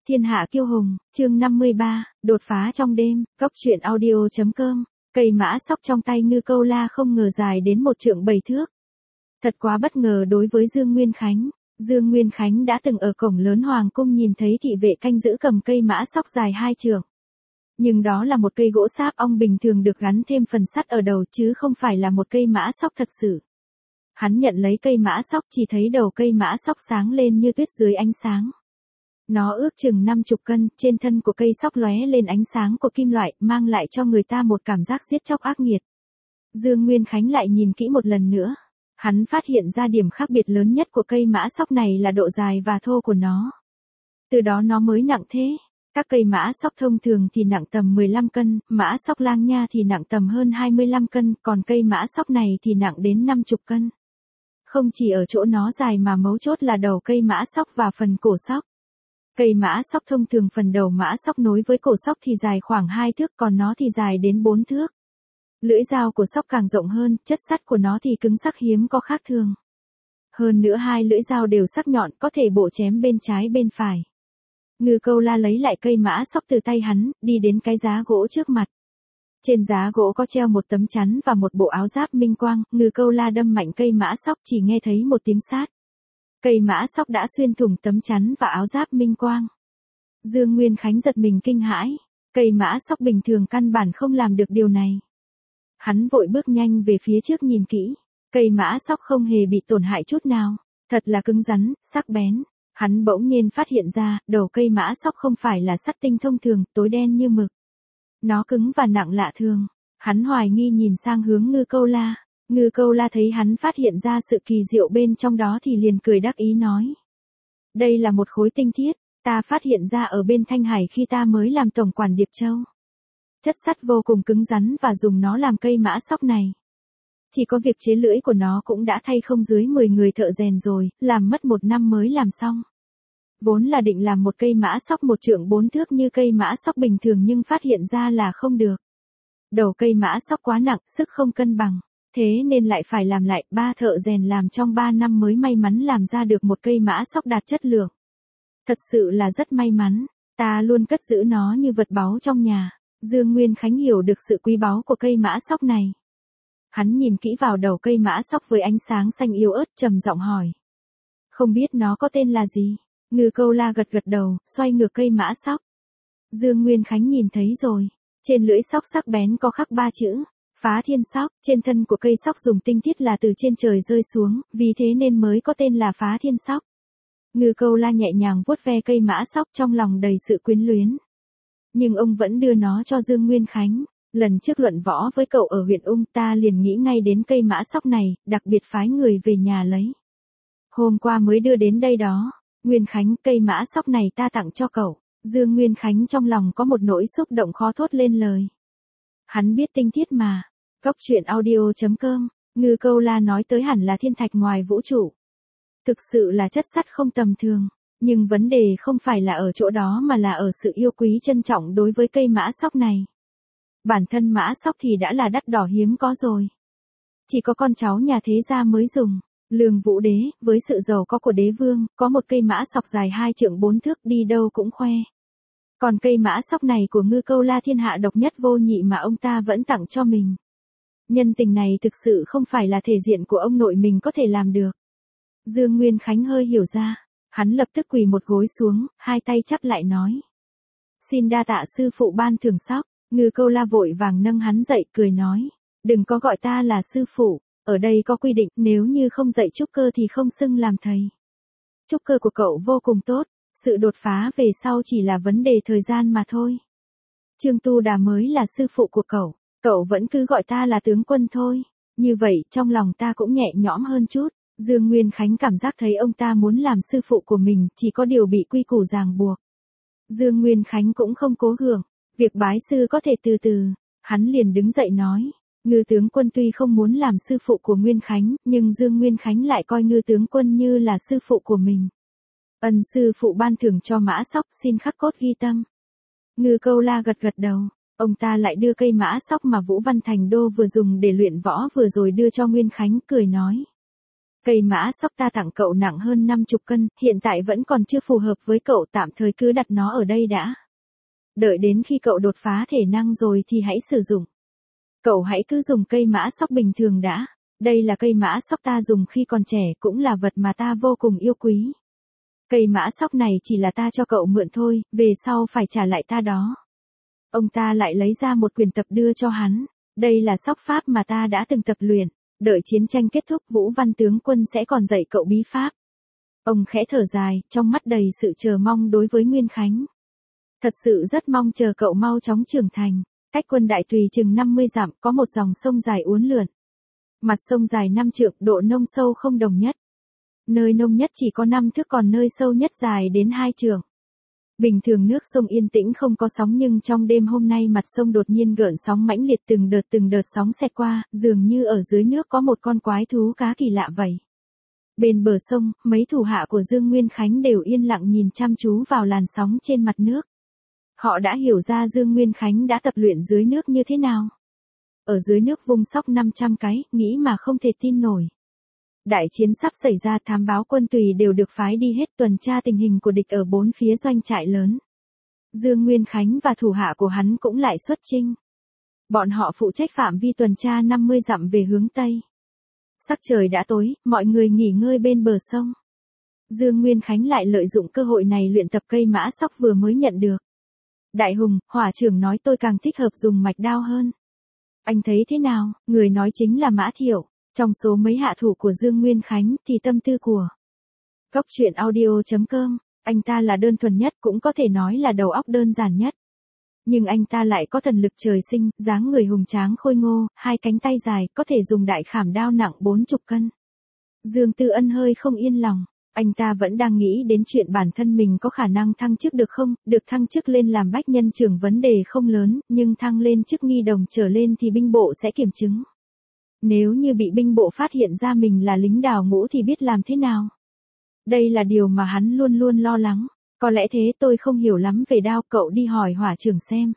Thiên hạ kiêu hùng, chương 53, đột phá trong đêm, Cốc truyện audio.com. Cây mã sóc trong tay Ngư Câu La không ngờ dài đến 1 trượng 7 thước. Thật quá bất ngờ đối với Dương Nguyên Khánh. Dương Nguyên Khánh đã từng ở cổng lớn hoàng cung nhìn thấy thị vệ canh giữ cầm cây mã sóc dài 2 trượng. Nhưng đó là một cây gỗ sáp ong bình thường được gắn thêm phần sắt ở đầu chứ không phải là một cây mã sóc thật sự. Hắn nhận lấy cây mã sóc chỉ thấy đầu cây mã sóc sáng lên như tuyết dưới ánh sáng. Nó ước chừng 50 cân, trên thân của cây sóc lóe lên ánh sáng của kim loại, mang lại cho người ta một cảm giác giết chóc ác nghiệt. Dương Nguyên Khánh lại nhìn kỹ một lần nữa. Hắn phát hiện ra điểm khác biệt lớn nhất của cây mã sóc này là độ dài và thô của nó. Từ đó nó mới nặng thế. Các cây mã sóc thông thường thì nặng tầm 15 cân, mã sóc lang nha thì nặng tầm hơn 25 cân, còn cây mã sóc này thì nặng đến 50 cân. Không chỉ ở chỗ nó dài mà mấu chốt là đầu cây mã sóc và phần cổ sóc. Cây mã sóc thông thường phần đầu mã sóc nối với cổ sóc thì dài khoảng 2 thước, còn nó thì dài đến 4 thước. Lưỡi dao của sóc càng rộng hơn, chất sắt của nó thì cứng sắc hiếm có khác thường. Hơn nữa hai lưỡi dao đều sắc nhọn, có thể bổ chém bên trái bên phải. Ngư Câu La lấy lại cây mã sóc từ tay hắn, đi đến cái giá gỗ trước mặt. Trên giá gỗ có treo một tấm chắn và một bộ áo giáp minh quang, Ngư Câu La đâm mạnh cây mã sóc chỉ nghe thấy một tiếng sát. Cây mã sóc đã xuyên thủng tấm chắn và áo giáp minh quang. Dương Nguyên Khánh giật mình kinh hãi, cây mã sóc bình thường căn bản không làm được điều này. Hắn vội bước nhanh về phía trước nhìn kỹ, cây mã sóc không hề bị tổn hại chút nào, thật là cứng rắn, sắc bén. Hắn bỗng nhiên phát hiện ra, đầu cây mã sóc không phải là sắt tinh thông thường, tối đen như mực. Nó cứng và nặng lạ thường. Hắn hoài nghi nhìn sang hướng Ngư Câu La. Ngư Câu La thấy hắn phát hiện ra sự kỳ diệu bên trong đó thì liền cười đắc ý nói. Đây là một khối tinh thiết, ta phát hiện ra ở bên Thanh Hải khi ta mới làm tổng quản Điệp Châu. Chất sắt vô cùng cứng rắn và dùng nó làm cây mã sóc này. Chỉ có việc chế lưỡi của nó cũng đã thay không dưới 10 người thợ rèn rồi, làm mất 1 năm mới làm xong. Vốn là định làm một cây mã sóc 1 trượng 4 thước như cây mã sóc bình thường nhưng phát hiện ra là không được. Đầu cây mã sóc quá nặng, sức không cân bằng. Thế nên lại phải làm lại, 3 thợ rèn làm trong 3 năm mới may mắn làm ra được một cây mã sóc đạt chất lượng. Thật sự là rất may mắn, ta luôn cất giữ nó như vật báu trong nhà. Dương Nguyên Khánh hiểu được sự quý báu của cây mã sóc này. Hắn nhìn kỹ vào đầu cây mã sóc với ánh sáng xanh yếu ớt trầm giọng hỏi. Không biết nó có tên là gì? Ngư Câu La gật gật đầu, xoay ngược cây mã sóc. Dương Nguyên Khánh nhìn thấy rồi, trên lưỡi sóc sắc bén có khắc 3 chữ. Phá Thiên Sóc, trên thân của cây sóc dùng tinh thiết là từ trên trời rơi xuống, vì thế nên mới có tên là Phá Thiên Sóc. Ngư Câu La nhẹ nhàng vuốt ve cây mã sóc trong lòng đầy sự quyến luyến. Nhưng ông vẫn đưa nó cho Dương Nguyên Khánh. Lần trước luận võ với cậu ở huyện Ung ta liền nghĩ ngay đến cây mã sóc này, đặc biệt phái người về nhà lấy. Hôm qua mới đưa đến đây đó. Nguyên Khánh, cây mã sóc này ta tặng cho cậu. Dương Nguyên Khánh trong lòng có một nỗi xúc động khó thốt lên lời. Hắn biết tinh thiết mà. Cốc truyện audio.com. Ngư Câu La nói tới hẳn là thiên thạch ngoài vũ trụ. Thực sự là chất sắt không tầm thường. Nhưng vấn đề không phải là ở chỗ đó mà là ở sự yêu quý trân trọng đối với cây mã sóc này. Bản thân mã sóc thì đã là đắt đỏ hiếm có rồi. Chỉ có con cháu nhà thế gia mới dùng. Lương Vũ Đế, với sự giàu có của đế vương, có một cây mã sóc dài 2 trượng 4 thước đi đâu cũng khoe. Còn cây mã sóc này của Ngư Câu La thiên hạ độc nhất vô nhị mà ông ta vẫn tặng cho mình. Nhân tình này thực sự không phải là thể diện của ông nội mình có thể làm được. Dương Nguyên Khánh hơi hiểu ra. Hắn lập tức quỳ một gối xuống, hai tay chắp lại nói. Xin đa tạ sư phụ ban thưởng sóc. Ngư Câu La vội vàng nâng hắn dậy cười nói. Đừng có gọi ta là sư phụ. Ở đây có quy định nếu như không dạy trúc cơ thì không xưng làm thầy. Trúc cơ của cậu vô cùng tốt. Sự đột phá về sau chỉ là vấn đề thời gian mà thôi. Trương Tu Đà mới là sư phụ của cậu. Cậu vẫn cứ gọi ta là tướng quân thôi. Như vậy trong lòng ta cũng nhẹ nhõm hơn chút. Dương Nguyên Khánh cảm giác thấy ông ta muốn làm sư phụ của mình, chỉ có điều bị quy củ ràng buộc. Dương Nguyên Khánh cũng không cố gượng, việc bái sư có thể từ từ. Hắn liền đứng dậy nói, Ngư tướng quân tuy không muốn làm sư phụ của Nguyên Khánh, nhưng Dương Nguyên Khánh lại coi Ngư tướng quân như là sư phụ của mình. Ân sư phụ ban thưởng cho mã sóc, xin khắc cốt ghi tâm. Ngư Câu La gật gật đầu. Ông ta lại đưa cây mã sóc mà Vũ Văn Thành Đô vừa dùng để luyện võ vừa rồi đưa cho Nguyên Khánh, cười nói. Cây mã sóc ta tặng cậu nặng hơn 50 cân, hiện tại vẫn còn chưa phù hợp với cậu, tạm thời cứ đặt nó ở đây đã. Đợi đến khi cậu đột phá thể năng rồi thì hãy sử dụng. Cậu hãy cứ dùng cây mã sóc bình thường đã. Đây là cây mã sóc ta dùng khi còn trẻ, cũng là vật mà ta vô cùng yêu quý. Cây mã sóc này chỉ là ta cho cậu mượn thôi, về sau phải trả lại ta đó. Ông ta lại lấy ra một quyển tập đưa cho hắn. Đây là sóc pháp mà ta đã từng tập luyện. Đợi chiến tranh kết thúc, Vũ Văn tướng quân sẽ còn dạy cậu bí pháp. Ông khẽ thở dài, trong mắt đầy sự chờ mong đối với Nguyên Khánh. Thật sự rất mong chờ cậu mau chóng trưởng thành. Cách quân Đại Tùy chừng 50 dặm, có một dòng sông dài uốn lượn. Mặt sông dài 5 trượng, độ nông sâu không đồng nhất. Nơi nông nhất chỉ có 5 thước, còn nơi sâu nhất dài đến 2 trượng. Bình thường nước sông yên tĩnh không có sóng, nhưng trong đêm hôm nay mặt sông đột nhiên gợn sóng mãnh liệt, từng đợt sóng xẹt qua, dường như ở dưới nước có một con quái thú cá kỳ lạ vậy. Bên bờ sông, mấy thủ hạ của Dương Nguyên Khánh đều yên lặng nhìn chăm chú vào làn sóng trên mặt nước. Họ đã hiểu ra Dương Nguyên Khánh đã tập luyện dưới nước như thế nào. Ở dưới nước vung sóc 500 cái, nghĩ mà không thể tin nổi. Đại chiến sắp xảy ra, thám báo quân Tùy đều được phái đi hết tuần tra tình hình của địch ở 4 phía doanh trại lớn. Dương Nguyên Khánh và thủ hạ của hắn cũng lại xuất chinh. Bọn họ phụ trách phạm vi tuần tra 50 dặm về hướng Tây. Sắc trời đã tối, mọi người nghỉ ngơi bên bờ sông. Dương Nguyên Khánh lại lợi dụng cơ hội này luyện tập cây mã sóc vừa mới nhận được. Đại Hùng, hỏa trưởng nói tôi càng thích hợp dùng mạch đao hơn. Anh thấy thế nào? Người nói chính là Mã Thiệu. Trong số mấy hạ thủ của Dương Nguyên Khánh thì tâm tư của Cốc truyện audio.com, anh ta là đơn thuần nhất, cũng có thể nói là đầu óc đơn giản nhất. Nhưng anh ta lại có thần lực trời sinh, dáng người hùng tráng khôi ngô, hai cánh tay dài, có thể dùng đại khảm đao nặng 40 cân. Dương Tư Ân hơi không yên lòng. Anh ta vẫn đang nghĩ đến chuyện bản thân mình có khả năng thăng chức được không, được thăng chức lên làm bách nhân trưởng vấn đề không lớn, nhưng thăng lên chức nghi đồng trở lên thì binh bộ sẽ kiểm chứng. Nếu như bị binh bộ phát hiện ra mình là lính đào ngũ thì biết làm thế nào? Đây là điều mà hắn luôn luôn lo lắng. Có lẽ thế, tôi không hiểu lắm về đao, cậu đi hỏi hỏa trưởng xem.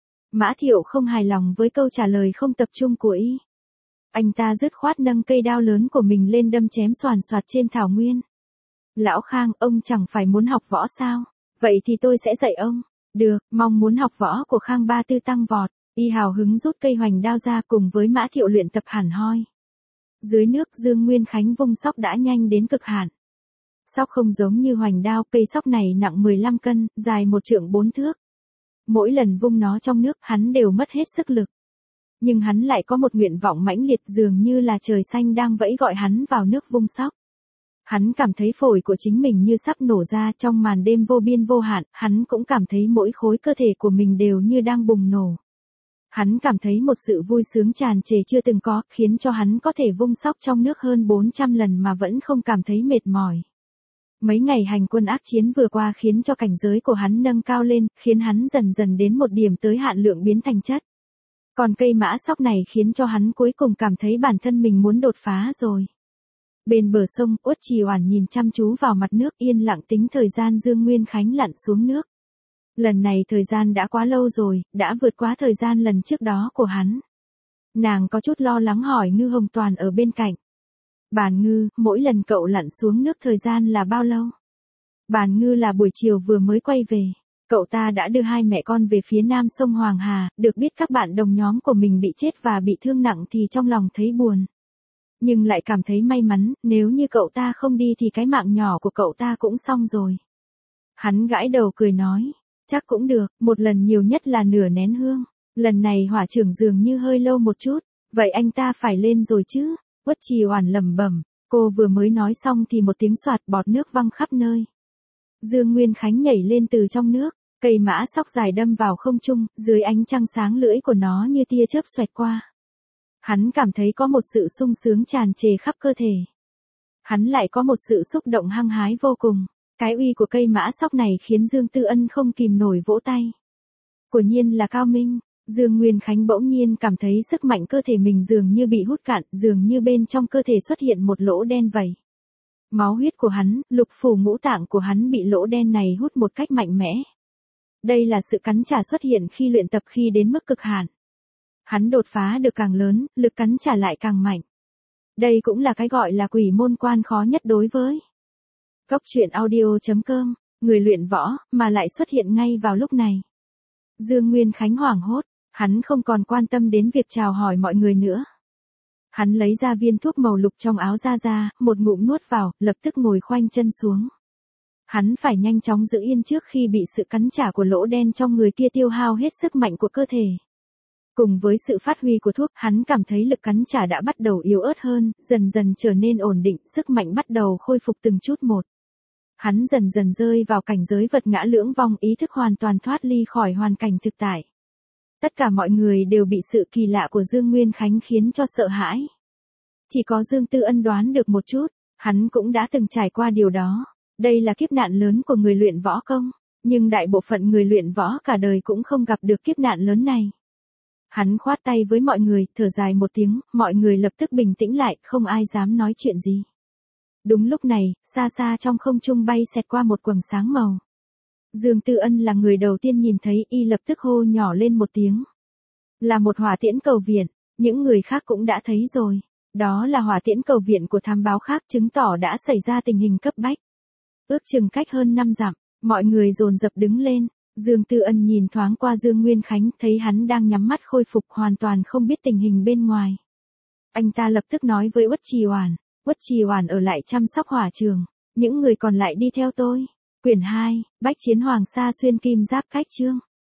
Mã Thiệu không hài lòng với câu trả lời không tập trung của y. Anh ta dứt khoát nâng cây đao lớn của mình lên đâm chém xoàn xoạt trên thảo nguyên. Lão Khang, ông chẳng phải muốn học võ sao? Vậy thì tôi sẽ dạy ông. Được, mong muốn học võ của Khang Ba Tư tăng vọt. Y hào hứng rút cây hoành đao ra cùng với Mã Thiệu luyện tập hẳn hoi. Dưới nước Dương Nguyên Khánh vung sóc đã nhanh đến cực hạn. Sóc không giống như hoành đao, cây sóc này nặng 15 cân, dài 1 trượng 4 thước. Mỗi lần vung nó trong nước hắn đều mất hết sức lực. Nhưng hắn lại có một nguyện vọng mãnh liệt, dường như là trời xanh đang vẫy gọi hắn vào nước vung sóc. Hắn cảm thấy phổi của chính mình như sắp nổ ra trong màn đêm vô biên vô hạn, hắn cũng cảm thấy mỗi khối cơ thể của mình đều như đang bùng nổ. Hắn cảm thấy một sự vui sướng tràn trề chưa từng có, khiến cho hắn có thể vung sóc trong nước hơn 400 lần mà vẫn không cảm thấy mệt mỏi. Mấy ngày hành quân ác chiến vừa qua khiến cho cảnh giới của hắn nâng cao lên, khiến hắn dần dần đến một điểm tới hạn lượng biến thành chất. Còn cây mã sóc này khiến cho hắn cuối cùng cảm thấy bản thân mình muốn đột phá rồi. Bên bờ sông, Uất Trì Oản nhìn chăm chú vào mặt nước, yên lặng tính thời gian Dương Nguyên Khánh lặn xuống nước. Lần này thời gian đã quá lâu rồi, đã vượt quá thời gian lần trước đó của hắn. Nàng có chút lo lắng hỏi Ngư Hồng Toàn ở bên cạnh. Bàn Ngư, mỗi lần cậu lặn xuống nước thời gian là bao lâu? Bàn Ngư là buổi chiều vừa mới quay về. Cậu ta đã đưa hai mẹ con về phía nam sông Hoàng Hà, được biết các bạn đồng nhóm của mình bị chết và bị thương nặng thì trong lòng thấy buồn. Nhưng lại cảm thấy may mắn, nếu như cậu ta không đi thì cái mạng nhỏ của cậu ta cũng xong rồi. Hắn gãi đầu cười nói, chắc cũng được, một lần nhiều nhất là nửa nén hương. Lần này hỏa trưởng dường như hơi lâu một chút, vậy anh ta phải lên rồi chứ? Uất Trì Oản lẩm bẩm, cô vừa mới nói xong thì một tiếng xoạt, bọt nước văng khắp nơi. Dương Nguyên Khánh nhảy lên từ trong nước, cây mã sóc dài đâm vào không trung, dưới ánh trăng sáng lưỡi của nó như tia chớp xoẹt qua. Hắn cảm thấy có một sự sung sướng tràn trề khắp cơ thể. Hắn lại có một sự xúc động hăng hái vô cùng. Cái uy của cây mã sóc này khiến Dương Tư Ân không kìm nổi vỗ tay. Quả nhiên là cao minh. Dương Nguyên Khánh bỗng nhiên cảm thấy sức mạnh cơ thể mình dường như bị hút cạn, dường như bên trong cơ thể xuất hiện một lỗ đen vậy. Máu huyết của hắn, lục phủ ngũ tạng của hắn bị lỗ đen này hút một cách mạnh mẽ. Đây là sự cắn trả xuất hiện khi luyện tập khi đến mức cực hạn. Hắn đột phá được càng lớn, lực cắn trả lại càng mạnh. Đây cũng là cái gọi là quỷ môn quan khó nhất đối với. Cốc truyện audio.com, người luyện võ, mà lại xuất hiện ngay vào lúc này. Dương Nguyên Khánh hoảng hốt, hắn không còn quan tâm đến việc chào hỏi mọi người nữa. Hắn lấy ra viên thuốc màu lục trong áo ra, một ngụm nuốt vào, lập tức ngồi khoanh chân xuống. Hắn phải nhanh chóng giữ yên trước khi bị sự cắn trả của lỗ đen trong người kia tiêu hao hết sức mạnh của cơ thể. Cùng với sự phát huy của thuốc, hắn cảm thấy lực cắn trả đã bắt đầu yếu ớt hơn, dần dần trở nên ổn định, sức mạnh bắt đầu khôi phục từng chút một. Hắn dần dần rơi vào cảnh giới vật ngã lưỡng vong, ý thức hoàn toàn thoát ly khỏi hoàn cảnh thực tại. Tất cả mọi người đều bị sự kỳ lạ của Dương Nguyên Khánh khiến cho sợ hãi. Chỉ có Dương Tư Ân đoán được một chút, hắn cũng đã từng trải qua điều đó. Đây là kiếp nạn lớn của người luyện võ công, nhưng đại bộ phận người luyện võ cả đời cũng không gặp được kiếp nạn lớn này. Hắn khoát tay với mọi người, thở dài một tiếng, mọi người lập tức bình tĩnh lại, không ai dám nói chuyện gì. Đúng lúc này, xa xa trong không trung bay xẹt qua một quầng sáng màu. Dương Tư Ân là người đầu tiên nhìn thấy, y lập tức hô nhỏ lên một tiếng. Là một hỏa tiễn cầu viện, những người khác cũng đã thấy rồi. Đó là hỏa tiễn cầu viện của thám báo khác, chứng tỏ đã xảy ra tình hình cấp bách. Ước chừng cách hơn 5 dặm, mọi người dồn dập đứng lên. Dương Tư Ân nhìn thoáng qua Dương Nguyên Khánh, thấy hắn đang nhắm mắt khôi phục, hoàn toàn không biết tình hình bên ngoài. Anh ta lập tức nói với Uất Trì Hoản ở lại chăm sóc hỏa trường, những người còn lại đi theo tôi. Quyển 2, Bách Chiến Hoàng Sa Xuyên Kim Giáp Cách Chương.